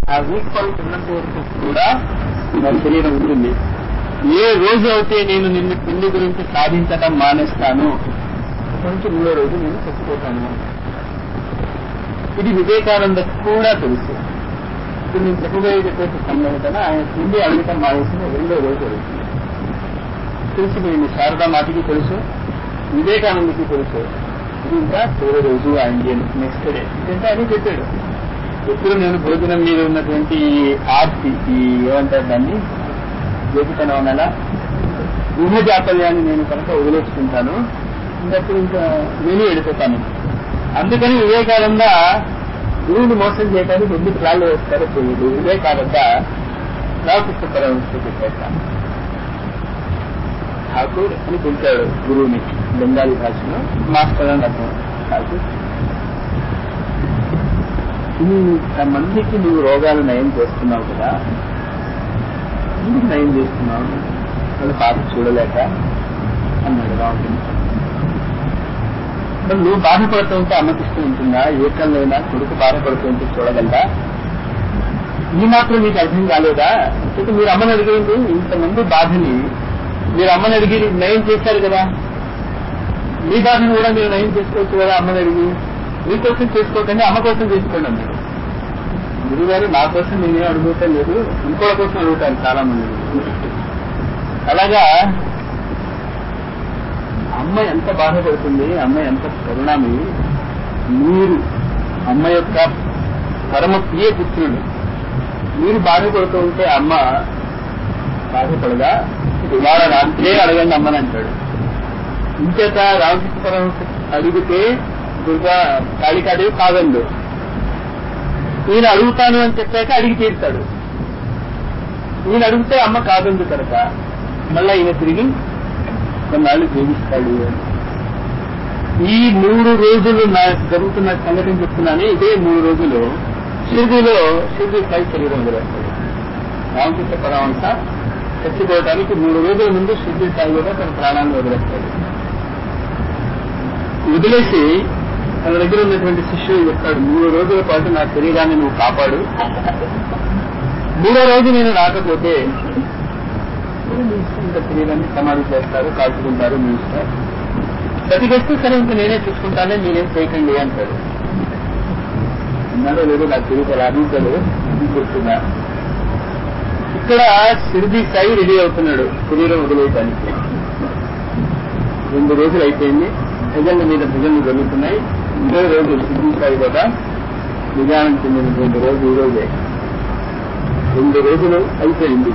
ఆ weak point ఉన్నంత వరకు కూడా నా శరీరం ఉంటుంది. ఏ రోజు అయితే నేను నిన్ను పెళ్లి గురించి సాధించడం మానేస్తాను కొంచెం మూడో రోజు నేను చచ్చిపోతాను. ఇది వివేకానందకు కూడా తెలుసు. ఇప్పుడు నేను చెప్పబోయేటటువంటి సంఘటన ఆయన తిండి అడగటం మానేసిన రెండో రోజు జరుగుతుంది. తెలిసిపోయింది. శారదా మాటికి తెలుసు, వివేకానందకి తెలుసు. ఇది ఇంకా చివరి రోజు ఆయన నెక్స్ట్ డే ఇదంటే అని చెప్పాడు. ఎప్పుడు నేను భోజనం మీద ఉన్నటువంటి ఆర్తి, ఈ ఏమంటారు దాన్ని, జ్యోతితనం నెల ఊహ జాపల్యాన్ని నేను కనుక వదిలేసుకుంటాను, ఇంకప్పుడు ఇంకా నేను వెళ్ళిపోతాను. అందుకని వివేకానంద గురువుని మోసం చేయడానికి ఎన్ని ప్లాన్లు వేస్తారో తెలియదు. వివేకానంద రామకృష్ణ పరమహంస చెప్పేస్తాను. ఠాకూర్ అని పిలిచాడు గురువుని బెంగాలీ భాషలో, మాస్టర్ అని అర్థం. ఠాకూర్, ఇంతమందికి నువ్వు రోగాలు నయం చేస్తున్నావు కదా, ఎందుకు నయం చేస్తున్నావు? వాళ్ళ బాధ చూడలేక అన్నాడు రామకృష్ణ. మరి నువ్వు బాధపడుతూ ఉంటే అమ్మకి ఇష్టం ఉంటుందా? ఏ కళ్ళైనా కొడుకు బాధపడుతూ ఉంటే చూడగలదా? ఈ మాత్రం మీకు అర్థం కాలేదా? అయితే మీరు అమ్మని అడిగేయండి. ఇంతమంది బాధని మీరు అమ్మని అడిగి నయం చేశారు కదా, మీ బాధను కూడా మీరు నయం చేసుకోవచ్చు కదా అమ్మని అడిగి. మీకోసం చేసుకోకండి, అమ్మ కోసం చేసుకోండి అన్నాడు గురువు గారు. నా కోసం నేనే అడుగుతాను లేదు, ఇంకోళ్ళ కోసం అడుగుతాను చాలా మంది. అలాగా అమ్మ ఎంత బాధపడుతుంది, అమ్మ ఎంత కరుణామి. మీరు అమ్మ యొక్క పరమ ప్రియ పుత్రుడు, మీరు బాధపడుతూ ఉంటే అమ్మ బాధపడగా? ఇవాళ రాత్రే అడగండి అమ్మని అంటాడు. ఇంచేత రామకృష్ణ పరమహంస అడిగితే దుర్గా కాళికాదేవి కాదండు. ఈయన అడుగుతాను అని చెప్పాక అడిగి తీరుతాడు. ఈయన అడిగితే అమ్మ కాదండు కనుక మళ్ళా ఈయన తిరిగి కొన్నాళ్ళు జీవిస్తాడు. ఈ 3 రోజులు జరుగుతున్న సంఘటన చెప్తున్నాను. ఇదే 3 రోజులు షిరిడీ సాయి శరీరం వదిలేస్తాడు. రామకృష్ణ పరమహంస చచ్చిపోవడానికి 3 రోజుల ముందు షిరిడీ సాయి కూడా తన ప్రాణాన్ని వదిలేస్తాడు. వదిలేసి తన దగ్గర ఉన్నటువంటి శిష్యుడు చెప్తాడు, 3 రోజుల పాటు నా శరీరాన్ని నువ్వు కాపాడు, 3వ రోజు నేను రాకపోతే ఇంకా శరీరాన్ని సమాధి చేస్తారు, కాల్చుకుంటారు, మీ ఇష్టం. బతికేస్తే సరే ఇంకా నేనే చూసుకుంటానే, మీరేం చేయకండి అంటాడు. అన్నాడో లేదో నాకు తెలియదు, అడుగుతాడు గుర్తుందా. ఇక్కడ షిరిడీ సాయి రెడీ అవుతున్నాడు శరీరం వదిలేయటానికి. 2 రోజులు అయిపోయింది, భజనల మీద భజనలు జరుగుతున్నాయి. 3వ రోజు షిరిడీ సాయి కూడా నిజానం చెందినటువంటి రోజు ఈ రోజే. 2 రోజులు అయిపోయింది.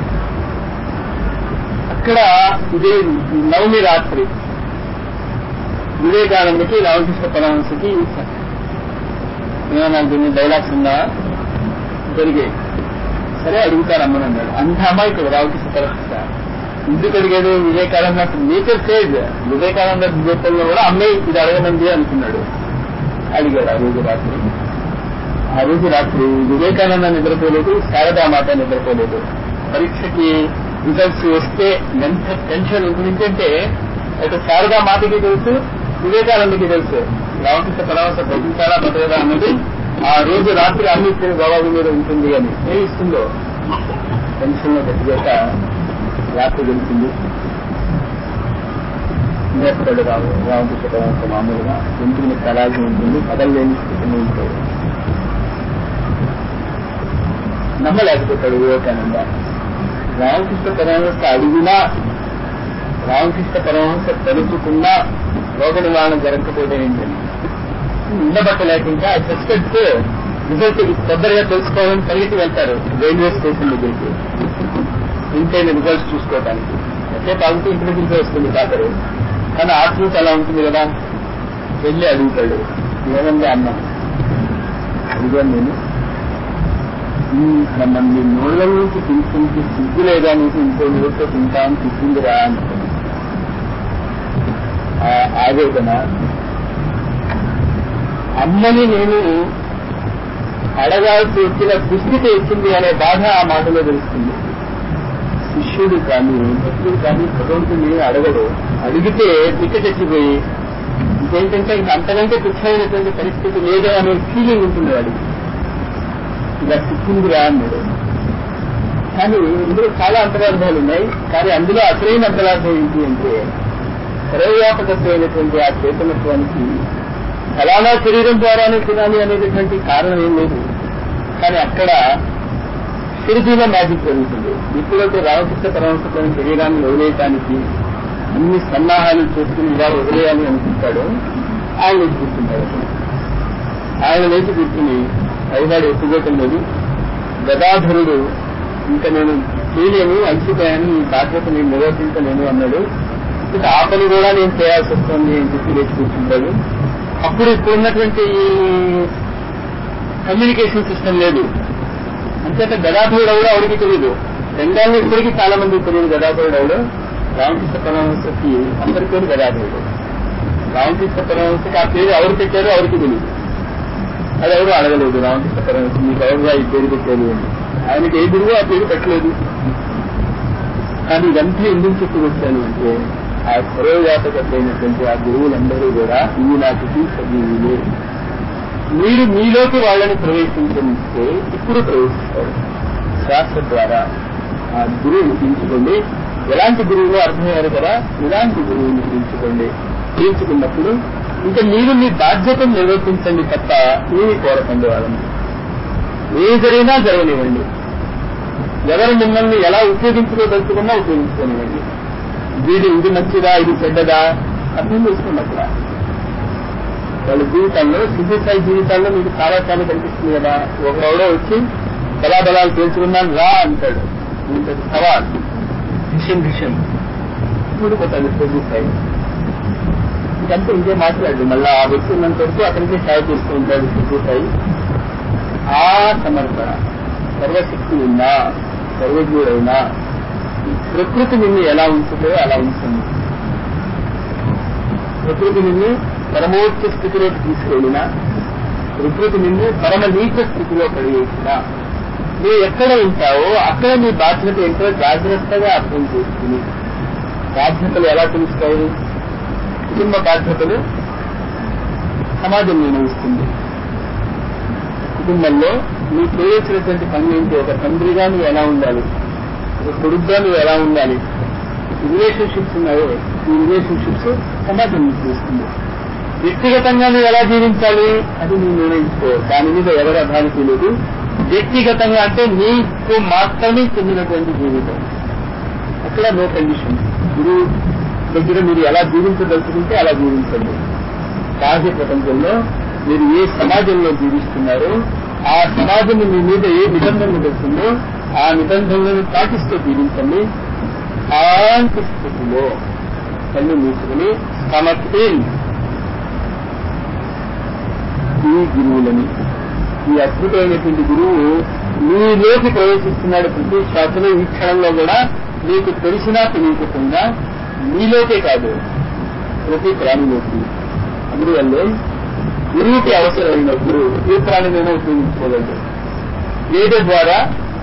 అక్కడ ఇదే నవమి రాత్రి వివేకానందకి రామకృష్ణ పరమహంసకి ఏమన్నా దీన్ని డైలాగ్స్ ఉన్నా జరిగాయి. సరే అడుగుతారమ్మని అన్నాడు. అంత అమాయకుడు రామకృష్ణ పరమహంస. ఎందుకు అడిగాడు? వివేకానంద నేచర్ సేజ్, వివేకానంద జీవితంలో కూడా అమ్మాయి ఇది అడగనంది అనుకున్నాడు. అడిగాడు ఆ రోజు రాత్రి వివేకానంద నిద్రపోలేదు, శారదా మాత నిద్రపోలేదు. పరీక్షకి రిజల్ట్స్ వస్తే ఎంత టెన్షన్ ఉంటుంది. ఎందుకంటే అయితే శారదా మాతకి తెలుసు, వివేకానందకి తెలుసు రామకృష్ణ పరమహంస బతికారా బతకదా అన్నది ఆ రోజు రాత్రి అన్ని గవాబు మీద ఉంటుంది అని. ఏమి ఇస్తుందో టెన్షన్ లో బతికేక రాత్రి గెలిచింది. నేర్పడు రామకృష్ణ పరమహంస మామూలుగా ఇంటిని కళాగి ఉంటుంది, కదలలేని స్థితిని ఉంటాడు. నమ్మలేకపోతాడు వివేకానంద. రామకృష్ణ పరమహంస అడిగినా, రామకృష్ణ పరమహంస తలుచుకున్నా రోగ నివారణ జరగకపోతే ఏంటని ఉండబట్టలేక ఇంకా సస్పెక్ట్ రిజల్ట్ తొందరగా తెలుసుకోవాలని పరిగెత్తి వెళ్తారు రైల్వే స్టేషన్ దగ్గరికి, ఇంటైన రిజల్ట్స్ చూసుకోవడానికి. ఎసేపు ఆగితే ఇంటి దగ్గరికి వస్తుంది డాక్టరు, కానీ ఆత్మీయత అలా ఉంటుంది కదా. వెళ్ళి అడుగుతాడు, ఏమంటే అన్న అడిగాను నేను, ఇంతమంది నోళ్ల నుంచి తింటుంటే సిగ్గు లేదా నీకు ఇంకో నోటితో తింటాను తింటుందిరా అని ఆవేదన. అమ్మని నేను అడగాల్సి వచ్చిన దుస్థితి వచ్చింది అనే బాధ ఆ మాటలో తెలుస్తుంది. శిష్యుడు కానీ భక్తుడు కానీ భగవంతుని అడగడు. అడిగితే పిక్క చచ్చిపోయి ఇంకేంటంటే ఇంక అంతకంటే తుచ్చమైనటువంటి పరిస్థితి లేదు అనే ఫీలింగ్ ఉంటుంది వాడికి. ఇలా సిక్కిందిరా అన్నాడు. కానీ ఇందులో చాలా అంతరార్థాలు ఉన్నాయి. కానీ అందులో అసలైన అంతరార్థం ఏంటి అంటే సర్వవ్యాపకత్వమైనటువంటి ఆ చైతన్యత్వానికి ఫలానా శరీరం ద్వారానే తినాలి అనేటటువంటి కారణం ఏం లేదు. కానీ అక్కడ శిరదీల మ్యాజిక్ జరుగుతుంది. ఎప్పుడైతే రామకృష్ణ పరమహంస శరీరాన్ని వదిలేయటానికి అన్ని సన్నాహాలు చేసుకుని ఇలా వదిలేయాలి అనుకుంటాడో ఆయన లేచి కూర్చుంటాడు. ఆయన లేచి కూర్చుని పైవాడు ఎత్తుకోవటం లేదు, గదాధరుడు ఇంకా నేను చేయలేను, అలసిపోయాను, ఈ బాధ్యత నేను నిర్వర్తించలేను అన్నాడు. ఇక ఆ పని కూడా నేను చేయాల్సి వస్తుంది అని చెప్పి లేచి కూర్చుంటాడు. అప్పుడు ఇప్పుడున్నటువంటి ఈ కమ్యూనికేషన్ సిస్టమ్ లేదు. అంతేత గదాధరుడు ఎవడో ఎవరికి తెలియదు. బెంగాల్లో ఇప్పటికీ చాలా మందికి తెలియదు గదాధరుడు ఎవడో. రామకృష్ణ పరమహంసకి అందరి పేరు గదాధరుడు. రామకృష్ణ పరమహంసకి ఆ పేరు ఎవరు పెట్టారో ఎవరికి తెలియదు. అది ఎవరు అడగలేదు. రామకృష్ణ పరమహంస మీకు ఎవరుగా ఈ పేరు పెట్టారు అని. ఆయనకి ఏ గురువు ఆ పేరు పెట్టలేదు. కానీ ఇదంతా ఎందుకు చెప్పుకొచ్చాను అంటే ఆ సర్వవ్యాపకమైనటువంటి ఆ గురువులందరూ కూడా ఈనాటికి సజీవులే. మీరు మీలోకి వాళ్ళని ప్రవేశించనిస్తే ఇప్పుడు ప్రవేశిస్తారు. శ్వాస ద్వారా ఆ గురువుని పీల్చుకోండి. ఎలాంటి గురువులో అర్థమయ్యారు కదా, ఇలాంటి గురువుని పీల్చుకోండి. పీల్చుకున్నప్పుడు ఇంకా మీరు మీ బాధ్యతను నిర్వర్తించండి తప్ప ఏమి కోరకండి. వాళ్ళని ఏ జరిగినా జరగనివ్వండి. ఎవరు మిమ్మల్ని ఎలా ఉపయోగించుకోదలుచుకున్నా ఉపయోగించుకోనివ్వండి. ఇది మంచిదా, ఇది చెడ్డదా అర్థం చేసుకోండి. అక్కడ వాళ్ళ జీవితాల్లో సింధుసాయి జీవితాల్లో మీకు చాలా చాలా కనిపిస్తుంది కదా. ఒకడెవడో వచ్చి బలాబలాలు తెలుసుకున్నాను రా అంటాడు. ఇంత సవాల్ భిషం ఊడిపోతాడు సింధుసాయి. ఇంకంతా ఇంకే మాట్లాడు. మళ్ళా ఆ వ్యక్తి ఉన్నంత వరకు అతనికే సాయం చేస్తూ ఉంటాడు సింధుసాయి. ఆ సమర్పణ సర్వశక్తి ఉన్నా, సర్వజ్ఞుడైనా ప్రకృతి నిన్ను ఎలా ఉంచుతో అలా ఉంటుంది. ప్రకృతి నిన్ను పరమోచ్చ స్థితిలోకి తీసుకెళ్ళినా, ప్రకృతి నిన్ను పరమ నీచ స్థితిలో పడివేసినా, నువ్వు ఎక్కడ ఉంటావో అక్కడ నీ బాధ్యత ఎంతో జాగ్రత్తగా అర్థం చేసుకుని, బాధ్యతలు ఎలా తెలుస్తాయి? కుటుంబ బాధ్యతలు సమాజం నిర్ణయిస్తుంది. కుటుంబంలో నువ్వు చేయవలసినటువంటి పని ఏంటి? ఒక తండ్రిగా నువ్వు ఎలా ఉండాలి, ఒక కొడుకుగా నువ్వు ఎలా ఉండాలి. రిలేషన్షిప్స్ ఉన్నాయో ఈ రిలేషన్షిప్స్ సమాజం నిర్ణయిస్తుంది. వ్యక్తిగతంగా నువ్వు ఎలా జీవించాలి అది నువ్వు నిర్ణయించుకో. దాని మీద ఎవరి అధానికి లేదు. వ్యక్తిగతంగా అంటే నీకు మాత్రమే చెందినటువంటి జీవితం. అక్కడ నో కండిషన్. గురువు దగ్గర మీరు ఎలా జీవించదలుచుకుంటే అలా జీవించండి. బాహ్య ప్రపంచంలో మీరు ఏ సమాజంలో జీవిస్తున్నారో ఆ సమాజం మీ మీద ఏ నిబంధనలు పెడుతుందో ఆ నిబంధనలను పాటిస్తూ జీవించండి. అలాంటి స్థితిలో కళ్ళు మూసుకుని సమర్పిన్ ఈ గురువులని, ఈ అద్భుతమైనటువంటి గురువు మీలోకి ప్రవేశిస్తున్నాడు. ప్రతి శ్వాసలో ఈ క్షణంలో కూడా మీకు తెలిసినా తెలియకపోయినా మీలోకే కాదు ప్రతి ప్రాణిలోకి. అందువల్లే గురువుకి అవసరమైనప్పుడు ఏ ప్రాణినైనా ఉపయోగించుకోగలడు. వేద ద్వారా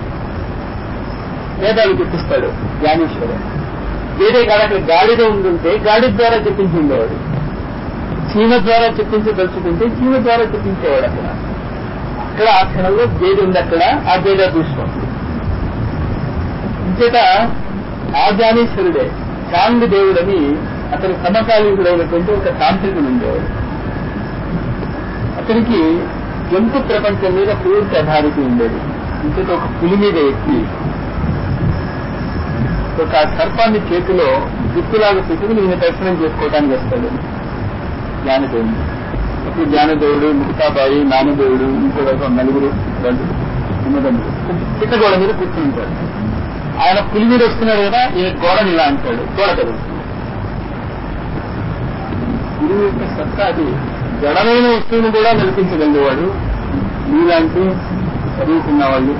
వేదాలు చెప్పిస్తాడు జ్ఞానేశ్వరం. వేరే కాదు, అక్కడ గాడిద ఉంటుంటే గాడి ద్వారా చెప్పించి ఉండేవాడు. చీమ ద్వారా చెప్పించదలుచుకుంటే చీమ ద్వారా చెప్పించేవాడు. అక్కడ ఆ క్షణంలో గేదె ఉంది. అక్కడ ఆ గేదె దృష్టం ఇంచేత ఆ జ్ఞానేశ్వరుడే చాంద్ దేవుడని అతను సమకాలీకుడైనటువంటి ఒక తాంత్రికుడు ఉండేవాడు. అతనికి జంతు ప్రపంచం మీద పూర్తి అధారితి ఉండేది. ఇంతలో ఒక పులి మీద ఎక్కి ఒక సర్పాన్ని చేతిలో గుర్తులాగా పెట్టుకుని ఈయన దర్శనం చేసుకోవడానికి వస్తాడు జ్ఞానదేవుడు. అప్పుడు జ్ఞానదేవుడు, ముక్తాబాయి, నామదేవుడు, ఇంకో నలుగురు ఉన్నదండి చిట్టగోడ మీద కూర్చుని ఉంటాడు. ఆయన పులి మీద వస్తున్నాడు కదా, ఈయన గోడని ఇలా అంటాడు, గోడ కదులుతుంది. గురువు యొక్క సత్తా అది. జడమైన వస్తువును కూడా నడిపించగలిగేవాడు. మీలాంటి చదువుకున్న వాళ్ళు,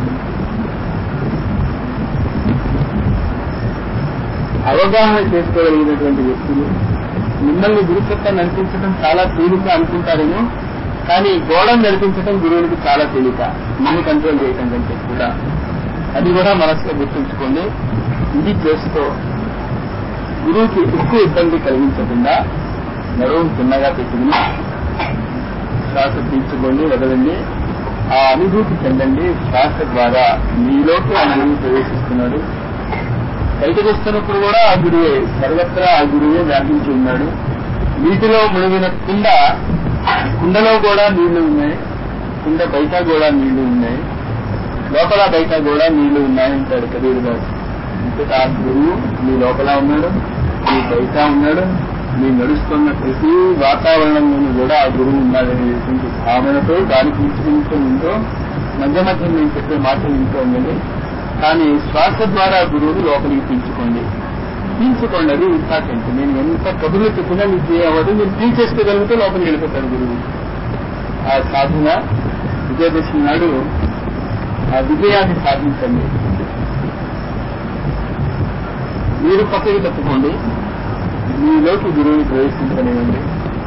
అవగాహన చేసుకోగలిగినటువంటి వ్యక్తులు మిమ్మల్ని గురుసత్తాన్ని నడిపించడం చాలా తేలిక అనుకుంటారేమో, కానీ గోడను నడిపించడం గురువునికి చాలా తేలిక మన్ని కంట్రోల్ చేయటం కంటే కూడా. అది కూడా మనసులో గుర్తుంచుకోండి. ఇది చేస్తూ గురువుకి ఎక్కువ ఇబ్బంది కలిగించకుండా నడుము చిన్నగా పెట్టుకుని శ్వాస పీల్చుకోండి, వదలండి. ఆ అనుభూతి చెందండి. శ్వాస ద్వారా మీలోకి ఆ గురువు ప్రవేశిస్తున్నాడు. బయటకు వస్తున్నప్పుడు కూడా ఆ గురువే, సర్వత్రా ఆ గురువే వ్యాపించి ఉన్నాడు. నీటిలో మునిగిన కుండలో కూడా నీళ్లు ఉన్నాయి, కుండ బయట కూడా నీళ్లు ఉన్నాయి, లోపల బయట కూడా నీళ్లు ఉన్నాయంటాడు కబీర్ దాస్. అంటే ఆ గురువు మీ లోపల ఉన్నాడు, మీ బయట ఉన్నాడు, మీ నడుస్తున్న ప్రతి వాతావరణంలోనూ కూడా ఆ గురువు ఉన్నాడనేటువంటి భావనతో దాన్ని తీసుకుంటూ ఉంటూ మధ్య మధ్య నేను చెప్పే మాటలు వింటూ ఉండండి. కానీ శ్వాస ద్వారా గురువుని లోపలికి పీల్చుకోండి. అది ఇంపార్టెంట్. నేను ఎంత కబుర్లు చెప్పినా మీకు ఏ అవ్వదు. మీరు పీల్చేసుకోగలిగితే లోపలికి వెళ్ళిపోతాడు గురువు. ఆ సాధన విజయదశమి నాడు ఆ విజయాన్ని సాధించండి. మీరు పక్కకి తప్పుకోండి, మీలోకి గురువుని ప్రవేశించనివ్వండి.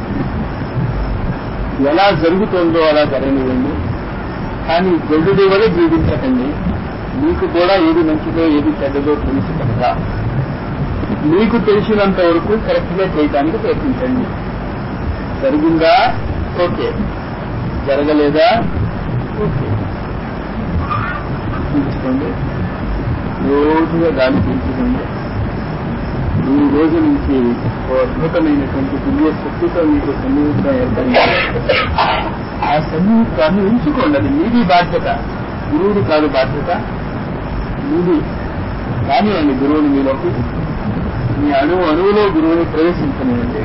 ఎలా జరుగుతుందో అలా జరగనివ్వండి. కానీ జల్లుడి వల్ల జీవించకండి. మీకు కూడా ఏది మంచిదో ఏది చెడ్డదో తెలిసి కనుక మీకు తెలిసినంత వరకు కరెక్ట్ గా చేయడానికి ప్రయత్నించండి. జరిగిందా ఓకే, జరగలేదా ఓకే. పీల్చుకోండి, రోజుగా గాలి పీల్చుకోండి. ఈ రోజు నుంచి ఓ అద్భుతమైనటువంటి దివ్య శక్తితో మీకు సన్నిహితం ఏర్పడింది. ఆ సన్నిహితాన్ని ఉంచుకోండి. అది మీది బాధ్యత, గురువుడు కాదు బాధ్యత, మీది. కానివ్వండి గురువుని మీలోకి, మీ అణువులో గురువుని ప్రవేశించనివ్వండి.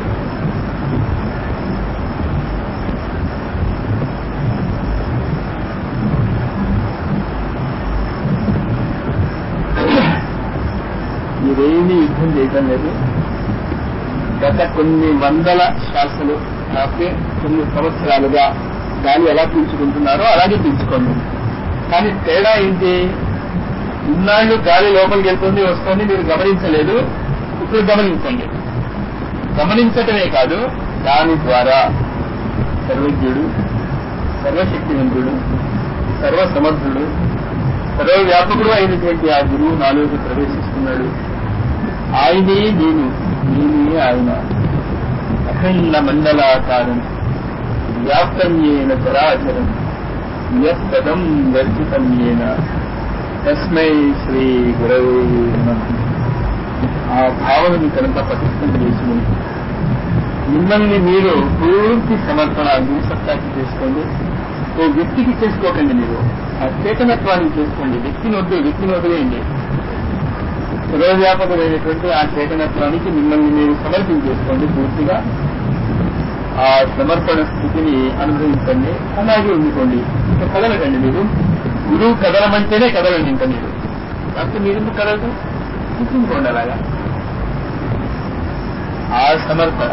మీరేమీ యుద్ధం చేయటం లేదు. గత కొన్ని వందల శ్వాసలు కాకపోతే కొన్ని సంవత్సరాలుగా గాలి ఎలా పీల్చుకుంటున్నారో అలాగే పీల్చుకోండి. కానీ తేడా ఏంటి? ఇన్నాళ్ళు గాలి లోపలికి వెళ్తుంది వస్తుంది, మీరు గమనించలేదు. ఇప్పుడు గమనించండి. గమనించటమే కాదు, దాని ద్వారా సర్వజ్ఞుడు, సర్వశక్తివంతుడు, సర్వసమర్థుడు, సర్వవ్యాపకుడు అయినటువంటి ఆ గురువు నాలోకి ప్రవేశిస్తున్నాడు. ఆయనే నేను, నేనే ఆయన. అఖండ మండలాకారం వ్యాప్తం ఏన చరాచరం యత్పదం దర్శితం ఏన తస్మై శ్రీ గురవే నమః. ఆ భావనని కనుక పటిష్టం చేసుకుని మిమ్మల్ని మీరు పూర్తి సమర్పణ గురుసత్తాకి చేసుకోండి. ఓ వ్యక్తికి చేసుకోకండి, మీరు ఆ చేతనత్వాన్ని చేసుకోండి. వ్యక్తిని వదిలేయండి. సర్వవ్యాపకమైనటువంటి ఆ చేతనత్వానికి మిమ్మల్ని మీరు సమర్పించేసుకోండి. పూర్తిగా ఆ సమర్పణ స్థితిని అనుభవించండి. అలాగే ఉండుకోండి. ఇంకా కదలకండి. మీరు గురువు కదలమంటేనే కదలండి. ఇంకా మీరు కాకపోతే మీరు కదలదు, కూర్చుంకోండి అలాగా. ఆ సమర్పణ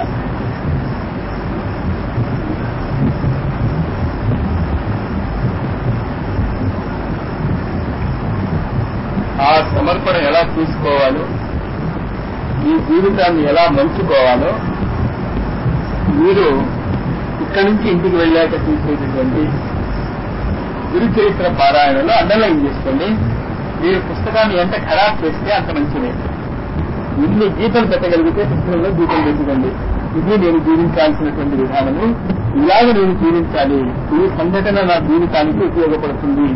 ఎలా తీసుకోవాలో, ఈ జీవితాన్ని ఎలా మలుచుకోవాలో మీరు ఇక్కడి నుంచి ఇంటికి వెళ్ళాక తీసేటటువంటి గురు చరిత్ర పారాయణలో అండర్లైన్ చేసుకోండి. మీరు పుస్తకాన్ని ఎంత ఖరాబ్ చేస్తే అంత మంచిదే. ఇన్ని గీతలు పెట్టగలిగితే పుస్తకంలో గీతలు పెట్టుకోండి. ఇది నేను జీవించాల్సినటువంటి విధానము, ఇలాగ నేను జీవించాలి, ఈ సంఘటన నా జీవితానికి ఉపయోగపడుతుంది.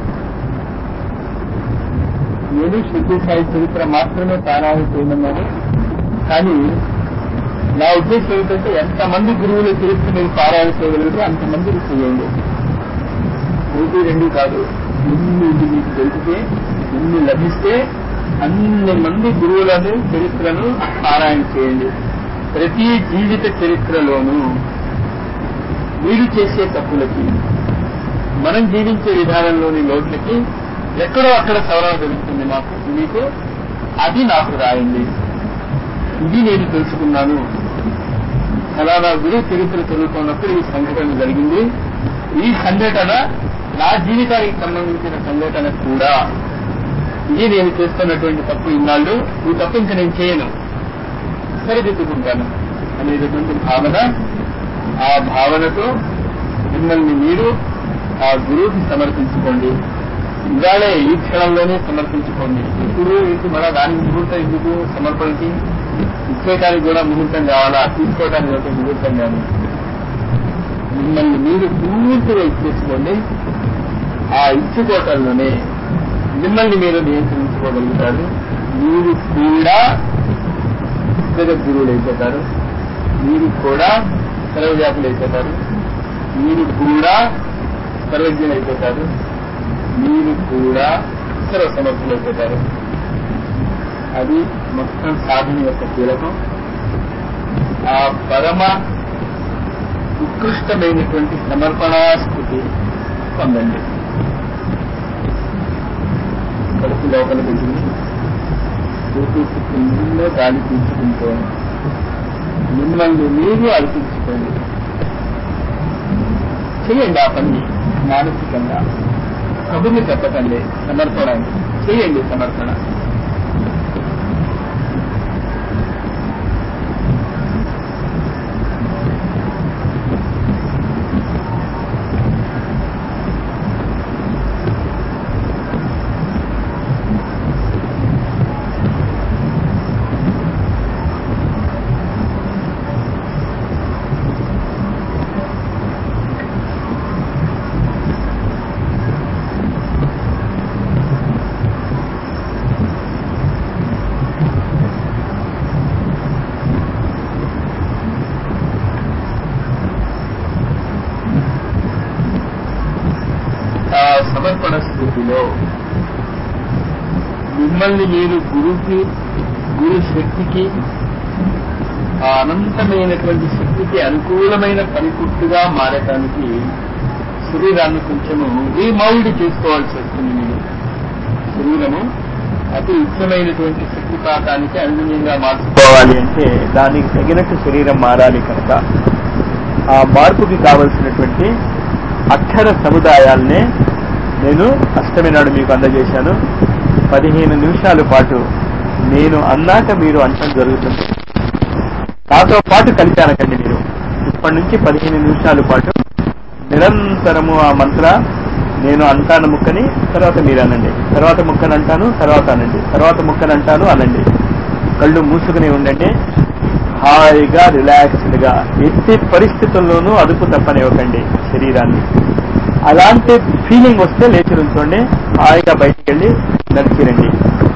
నేను శుద్ధి సాయి చరిత్ర మాత్రమే పారాయణ చేయమన్నాను. కానీ నా ఉద్దేశం ఏమిటంటే ఎంతమంది గురువుల చరిత్ర మీరు పారాయణ చేయగలిగితే అంతమందికి చేయండి. 1-2 కాదు, ఎన్ని మీకు దొరికితే, ఎన్ని లభిస్తే అన్ని మంది గురువులను చరిత్రను పారాయణ చేయండి. ప్రతి జీవిత చరిత్రలోనూ మీరు చేసే తప్పులకి, మనం జీవించే విధానంలోని లోట్లకి ఎక్కడో అక్కడ సవరణ దొరుకుతుంది మీకు. అది నాకు రాయండి. ఇది నేను తెలుసుకున్నాను. అలా నా గురువు చరిత్ర చదువుతున్నప్పుడు ఈ సంఘటన జరిగింది. ఈ సంఘటన నా జీవితానికి సంబంధించిన సంఘటన కూడా. ఇది నేను చేస్తున్నటువంటి తప్పు ఇన్నాళ్ళు, ఈ తప్పు ఇంకా నేను చేయను, సరిదిద్దుకుంటాను అనేటటువంటి భావన. ఆ భావనతో మిమ్మల్ని మీరు ఆ గురువుకి సమర్పించుకోండి. ఇవాళే ఈ క్షణంలోనే సమర్పించుకోండి. ఇప్పుడు ఇంటి మళ్ళా దానికి ముహూర్తం ఎందుకు? సమర్పణకి ఇచ్చేయటానికి కూడా ముహూర్తం కావాలా, తీసుకోవడానికి ఒక ముహూర్తం కాదు. మిమ్మల్ని మీరు పూర్తిగా ఇచ్చేసుకోండి. ఆ ఇచ్చుకోవటంలోనే మిమ్మల్ని మీరు నియంత్రించుకోగలుగుతారు. మీరు కూడా జగద్గురువులు అయిపోతారు. మీరు కూడా సర్వవ్యాపులు అయిపోతారు. మీరు కూడా సర్వజ్ఞులు అయిపోతారు. మీరు కూడా సర్వసమర్థులు అయిపోతారు. అది మొత్తం సాధన యొక్క కీలకం. ఆ పరమ ఉత్కృష్టమైనటువంటి సమర్పణా స్థితి పొందండి. కడుపు లోపల పెట్టింది ఊపిరితిత్తుల్లో గాలి పీల్చుకుంటూ మిమ్మల్ని మీరు అర్పించుకోండి. చేయండి ఆ పని మానసికంగా. కబుర్ని చెప్పకండి. సమర్పణ చేయండి. సమర్పణ సమర్పణ స్థితిలో మిమ్మల్ని మీరు గురు శక్తికి, ఆ అనంతమైనటువంటి శక్తికి అనుకూలమైన పరికుట్టుగా మారటానికి శరీరాన్ని కొంచెము రీమౌల్డ్ చేసుకోవాల్సి వస్తుంది. మీరు శరీరము అతి ఉత్తమైనటువంటి శక్తిపాతానికి అనుగుణ్యంగా మార్చుకోవాలి అంటే దానికి తగినట్టు శరీరం మారాలి. కనుక ఆ మార్పుకి కావలసినటువంటి అక్షర సముదాయాల్నే నేను అష్టమి నాడు మీకు అందజేశాను. 15 నిమిషాల పాటు నేను అన్నాక మీరు అంటం జరుగుతుంది. నాతో పాటు కలిసి అనకండి. మీరు ఇప్పటి నుంచి 15 నిమిషాల పాటు నిరంతరము ఆ మంత్ర నేను అంటాను ముక్కని, తర్వాత మీరు అనండి. తర్వాత ముక్కని అంటాను, తర్వాత అనండి. తర్వాత ముక్కని అంటాను, అనండి. కళ్ళు మూసుకుని ఉండండి. హాయిగా రిలాక్స్డ్ గా ఎట్టి పరిస్థితుల్లోనూ అదుపు తప్పనివ్వకండి శరీరాన్ని. అలాంటి ఫీలింగ్ వస్తే లేచి నుంచోండి. హాయిగా బయటికి వెళ్ళి నడిచిరండి.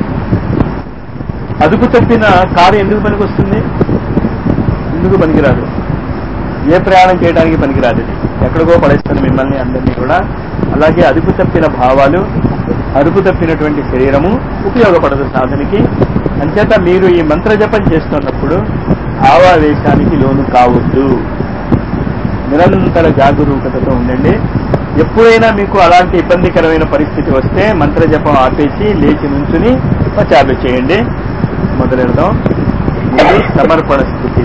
అదుపు తప్పిన కారు ఎందుకు పనికి వస్తుంది? ఎందుకు పనికిరాదు. ఏ ప్రయాణం చేయడానికి పనికిరాదు. ఇది ఎక్కడికో పడేస్తుంది మిమ్మల్ని అందరినీ కూడా. అలాగే అదుపు తప్పిన భావాలు, అదుపు తప్పినటువంటి శరీరము ఉపయోగపడదు సాధనకి. అంచేత మీరు ఈ మంత్ర జపం చేస్తున్నప్పుడు భావావేశానికి లోను కావద్దు. నిరంతర జాగరూకతతో ఉండండి. ఎప్పుడైనా మీకు అలాంటి ఇబ్బందికరమైన పరిస్థితి వస్తే మంత్ర జపం ఆపేసి లేచి నుంచుని పచారులు చేయండి. మొదలెడదాం. ఇది సమర్పణ స్థితి.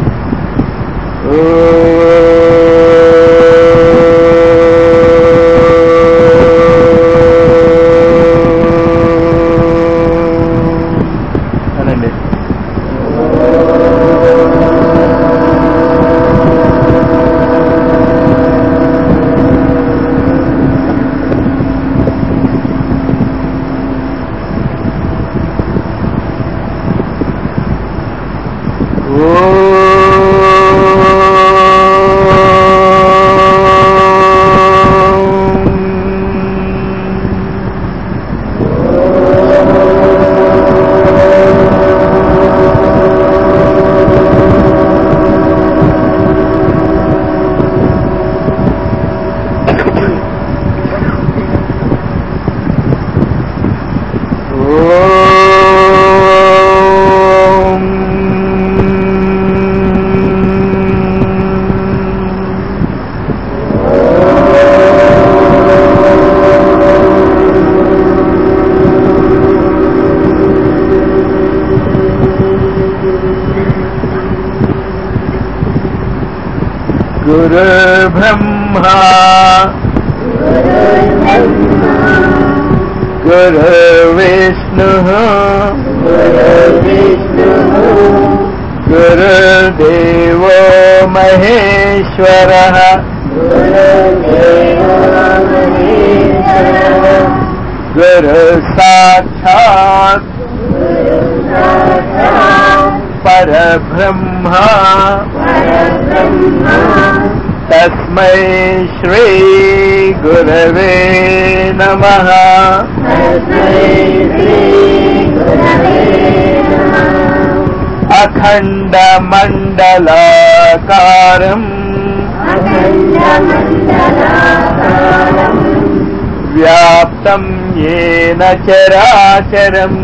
అనండి. गुरुर्ब्रह्मा गुरुर्विष्णुः गुरुर्देवो महेश्वरः गुरुसाक्षात् परब्रह्मा तस्मै श्री गुरवे नमः। अखण्डमण्डलाकारम् व्याप्तं येन चराचरम्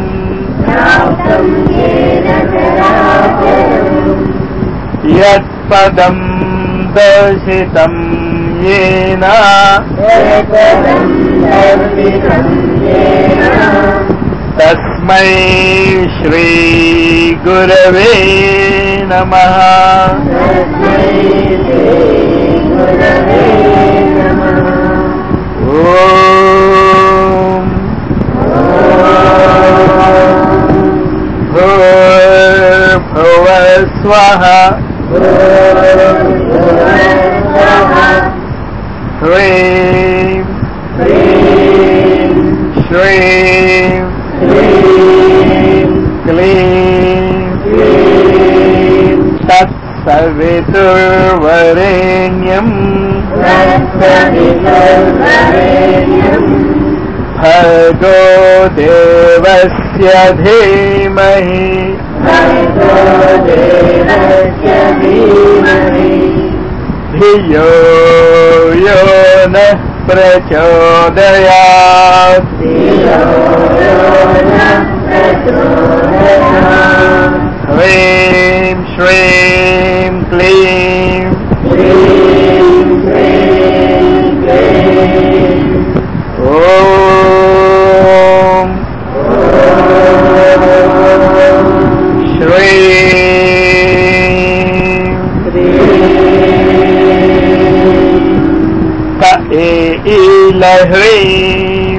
यत्पदं दर्शितं येन तस्मै श्री गुरवे नमः। ओम भूर्भुवः स्वः ह्रीं श्रीं क्लीं तत्सवितुर्वरेण्यम् भर्गो देवस्य धीमहि धियो यो नः प्रचोदयात्। ह्रीं श्रीं क्लीं ओम श्रीं कईलह्रीं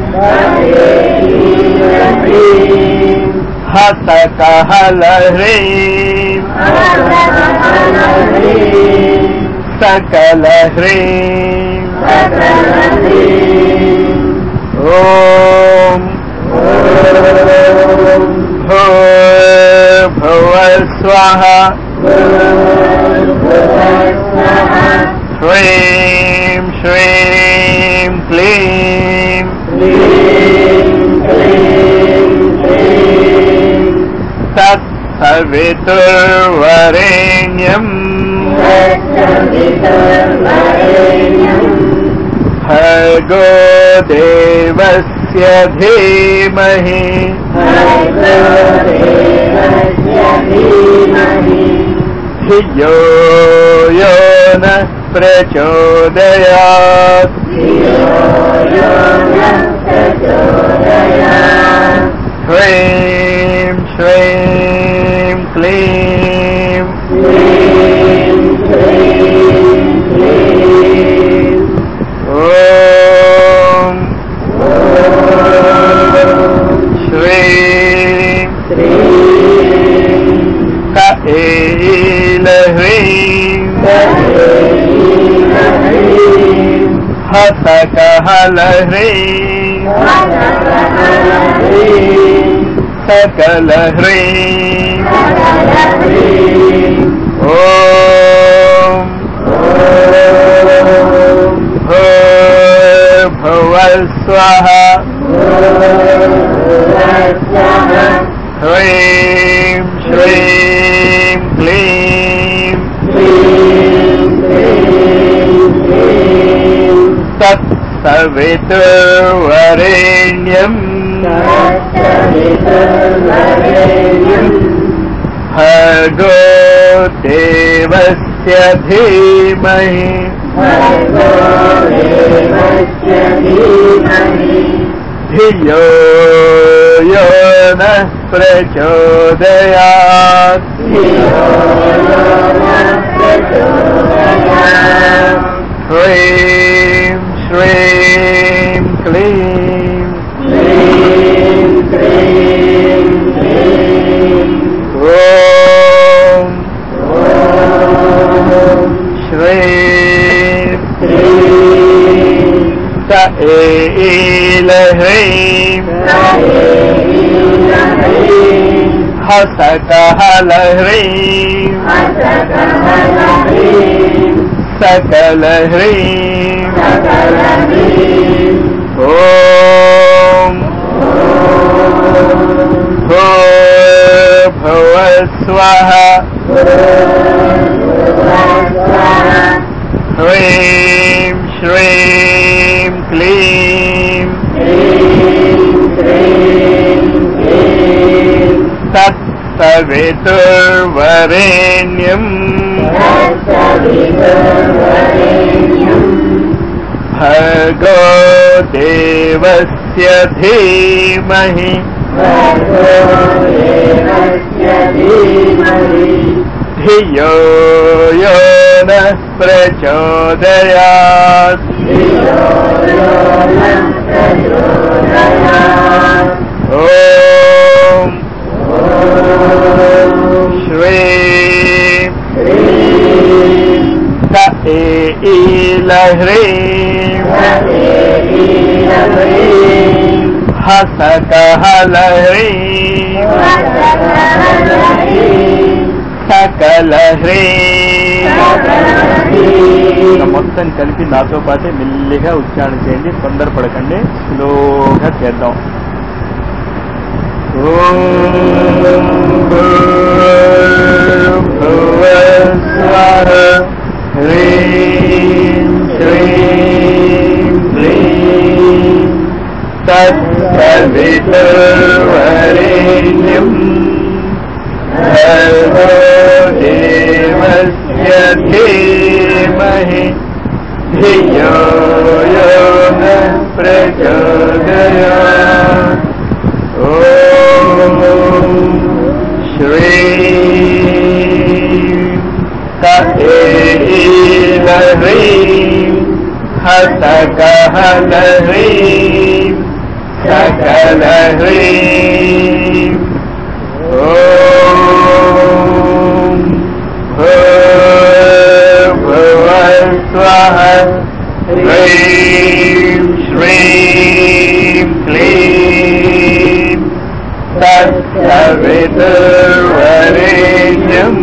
हसकहलह्रीं सकलह्रीं ओम भूर्भुवः स्वः ह्रीं श्रीं क्लीं तत्सवितुर्वरेण्यम् भर्गो देवस्य धीमहि धियो यो नः प्रचोदयात्। ह्रीं श्रीं क्लीं ओम श्रीं कईलह्रीं हसकहलह्रीं सकलह्रीं ओम भूर्भुवः स्वः ह्रीं श्रीं क्लीं तत्सवितुर्वरेण्यम् भर्गो देवस्य धीमहि धियो यो नः प्रचोदयात्। ह्रीं श्रीं क्लीं ओम श्रीं कईलह्रीं हसकहलह्रीं सकल ह्रीं ॐ भूर्भुवस्वः ह्रीं श्रीं क्लीं तत्सवितुर्वरेण्यं भर्गो देवस्य धीमहि धियो यो नः प्रचोदयात् ॐ श्रीं ईलह्रीं हसकहलह्रीं सकलह्रीं మొత్తం కలిపి నాతో పాటే మెల్లిగా ఉచ్చారణ చేయండి, తొందరపడకండి, స్లోగా చేద్దాం. ఓం భూర్భువస్వః హ్రీం శ్రీం క్లీం తత్సవితుర్వరేణ్యం భర్గో దేవస్య ధీమహి ధియో యో నః ప్రచోదయాత్. ఓం శ్రీం కైలహ్రీం హసకహలహ్రీం सकलह्रीं ॐ भूर्भुवस्वः ह्रीं श्रीं क्लीं तत्सवितुर्वरेण्यं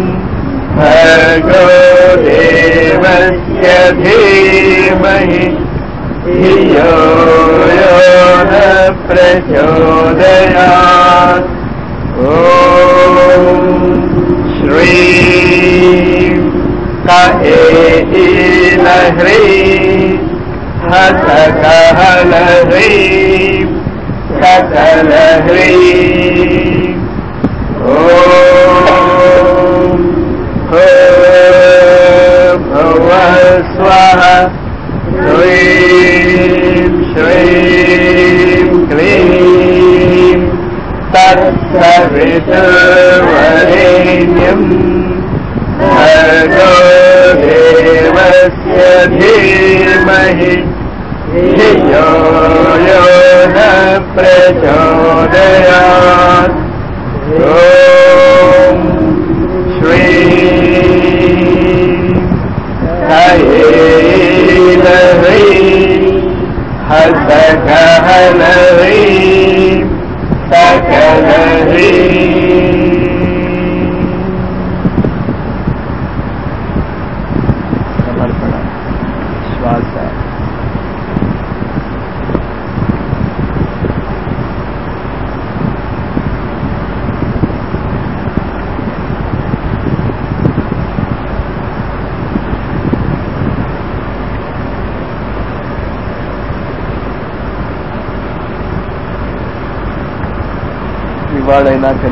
भर्गो देवस्य धीमहि धियो यो नः प्रचोदयात्. ॐ श्रीं कईलह्रीं हसकहलह्रीं सकलह्रीं ॐ भूर्भुवस्वः ह्रीं श्रीं क्लीं तत्सवितुर्वरेण्यं भर्गो देवस्य धीमहि धियो यो नः प्रचोदयात्. ॐ श्रीं कईलह्रीं हसकहलह्रीं सकलह्रीं समर्पण श्वास. ఇవాళైనా